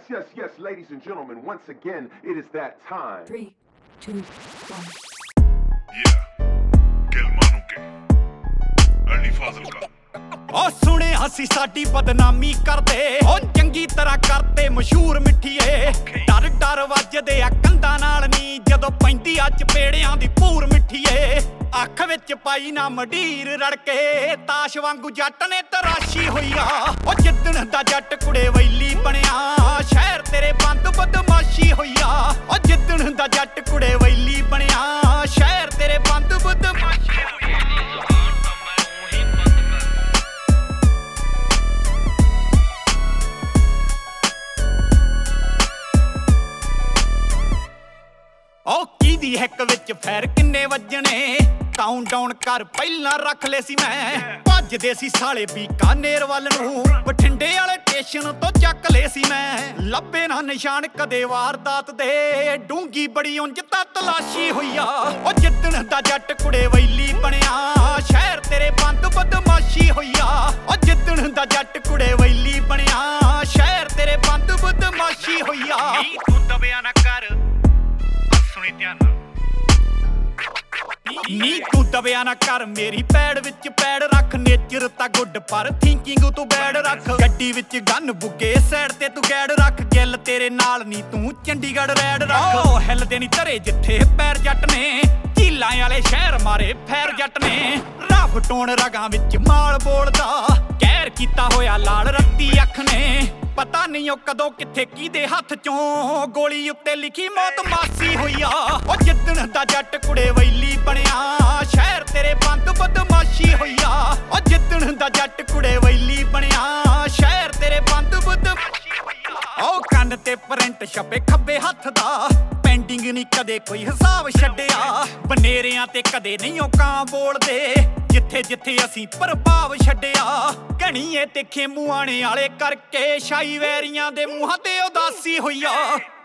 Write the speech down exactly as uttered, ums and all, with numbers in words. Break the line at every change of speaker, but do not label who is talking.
yes, yes, ladies and gentlemen, once again, it is that time.
Three, two, one.
Yeah, Gil Manu ke Ali Fazil ka
ਓ ਸੁਣੇ ਅਸੀਂ ਸਾਡੀ ਬਦਨਾਮੀ ਕਰਦੇ ਓ ਚੰਗੀ ਤਰ੍ਹਾਂ ਕਰਤੇ ਮਸ਼ਹੂਰ ਮਿੱਠੀਏ ਡਰ ਡਰ ਵੱਜਦੇ ਆ ਕੰਧਾਂ ਨਾਲ ਨੀ ਜਦੋਂ ਪੈਂਦੀ ਆ ਚਪੇੜਿਆਂ ਦੀ ਪੂਰ ਮਿੱਠੀਏ ਅੱਖ ਵਿੱਚ ਪਾਈ ਨਾ ਮਡੀਰ ਰੜਕੇ ਤਾਸ਼ ਵਾਂਗੂ ਜੱਟ ਨੇ ਤਰਾਸ਼ੀ ਹੋਈ ਆ ਓ ਜਿੱਦਣ ਦਾ ਜੱਟ ਕੁੜੇ ਵੈਲੀ ਬਣਿਆ ਸ਼ਹਿਰ ਤੇਰੇ ਬੰਦ ਬਦਮਾਸ਼ੀ ਹੋਈ ਆ ਓ ਜਿੱਦਣ ਦਾ ਜੱਟ ਕੁੜੇ ਵੈਲੀ ਬਣਿਆ ਸ਼ਹਿਰ ਤੇਰੇ ਬੰਦ ਬਦਮਾਸ਼ੀ ਹੋਈ ਆ ਓ ਕੀਦੀ ਹੈਕ ਵਿੱਚ ਫੈਰ ਕਿੰਨੇ ਵੱਜਣੇ ਕਾਊਂਟ ਡਾਊਨ ਕਰ ਪਹਿਲਾਂ ਰੱਖ ਲੈ ਸੀ ਮੈਂ ਭੱਜਦੇ ਸੀ ਸਾਲੇ ਬੀਕਾਨੇਰ ਵੱਲ ਨੂੰ ਬਠਿੰਡੇ ਵਾਲੇ ਸਟੇਸ਼ਨ ਤੋਂ ਚੱਕ ਲੈ ਸੀ ਮੈਂ ਲੱਭੇ ਨਾ ਨਿਸ਼ਾਨ ਕਦੇ ਵਾਰਦਾਤ ਦੇ ਡੂੰਗੀ ਬੜੀ ਉਂਝ ਤਾਂ ਤਲਾਸ਼ੀ ਹੋਈ ਆ ਓ ਜਿੱਦਣ ਦਾ ਜੱਟ ਕੁੜੇ ਵੈਲੀ ਬਣਿਆ ਸ਼ਹਿਰ ਤੇਰੇ ਬੰਦ ਬਦਮਾਸ਼ੀ ਹੋਈ ਆ ਓ ਜਿੱਦਣ ਦਾ ਜੱਟ ਕੁੜੇ ਵੈਲੀ ਬਣਿਆ ਸ਼ਹਿਰ ਤੇਰੇ ਬੰਦ ਬਦਮਾਸ਼ੀ ਹੋਈ ਆ ਨੀ ਤੂੰ ਦਬਿਆ ਨਾ ਕਰ ਸੁਣੀ ਧਿਆਨ ਨਾਲ ਨੀ ਤੂੰ ਦਬਿਆ ਨਾ ਕਰ ਮੇਰੀ ਪੈੜ ਵਿੱਚ ਪੈੜ ਰੱਖ ਨੇਚਰ ਤਾਂ ਗੁੱਡ ਪਰ ਥਿੰਕਿੰਗ ਤੂੰ ਬੈਡ ਰੱਖ ਗੱਡੀ ਵਿੱਚ ਗਨ ਬੁੱਗੇ ਸਾਈਡ ਤੇ ਤੂੰ ਗੈਡ ਰੱਖ ਗਿੱਲ ਤੇਰੇ ਨਾਲ ਨੀ ਤੂੰ ਚੰਡੀਗੜ੍ਹ ਰੈਡ ਰੱਖ ਓ ਹਿੱਲਦੇ ਨੀ ਧਰੇ ਜਿੱਥੇ ਪੈਰ ਜੱਟ ਨੇ ਝੀਲਾਂ ਵਾਲੇ ਸ਼ਹਿਰ ਮਾਰੇ ਫੈਰ ਜੱਟ ਨੇ ਰਫ ਟੋਣ ਰਗਾਂ ਵਿੱਚ ਮਾਲ ਬੋਲਦਾ ਕਹਿਰ ਕੀਤਾ ਹੋਇਆ ਲਾਲ ਰੱਤੀ ਅੱਖ ਨੇ ਪਤਾ ਨਹੀਂ ਉਹ ਕਦੋਂ ਕਿੱਥੇ ਕਿਹਦੇ ਹੱਥ ਚੋਂ ਗੋਲੀ ਉੱਤੇ ਲਿਖੀ ਮੌਤ ਮਾਸੀ ਹੋਈ ਆ ਉਹ ਜਿੱਦਣ ਦਾ ਜੱਟ ਕੁੜੇ ਵੈਲੀ ਬਣਿਆ ਸ਼ਹਿਰ ਤੇਰੇ ਬੰਦ ਬਦਮਾਸ਼ੀ ਹੋਈ ਆ ਉਹ ਜਿੱਦਣ ਦਾ ਜੱਟ ਕੁੜੇ ਵੈਲੀ ਬਣਿਆ ਸ਼ਹਿਰ ਤੇਰੇ ਬੰਦ ਬਦਮਾਸ਼ੀ ਹੋਈ ਆ ਉਹ ਕੰਨ ਤੇ ਪ੍ਰਿੰਟ ਛਪੇ ਖੱਬੇ ਹੱਥ ਦਾ ਪੈਂਡਿੰਗ ਨਹੀਂ ਕਦੇ ਕੋਈ ਹਿਸਾਬ ਛੱਡਿਆ ਬਨੇਰਿਆਂ ਤੇ ਕਦੇ ਨਹੀਂ ਉਹ ਕਾਂ ਬੋਲਦੇ ਜਿੱਥੇ ਜਿੱਥੇ ਅਸੀਂ ਪ੍ਰਭਾਵ ਛੱਡਿਆ ਘਣੀਏ ਤੇ ਖੇਮੂਆਣੇ ਵਾਲੇ ਕਰਕੇ ਸ਼ਾਈ ਵੈਰੀਆਂ ਦੇ ਮੂੰਹਾਂ ਤੇ ਉਦਾਸੀ ਹੋਈ ਆ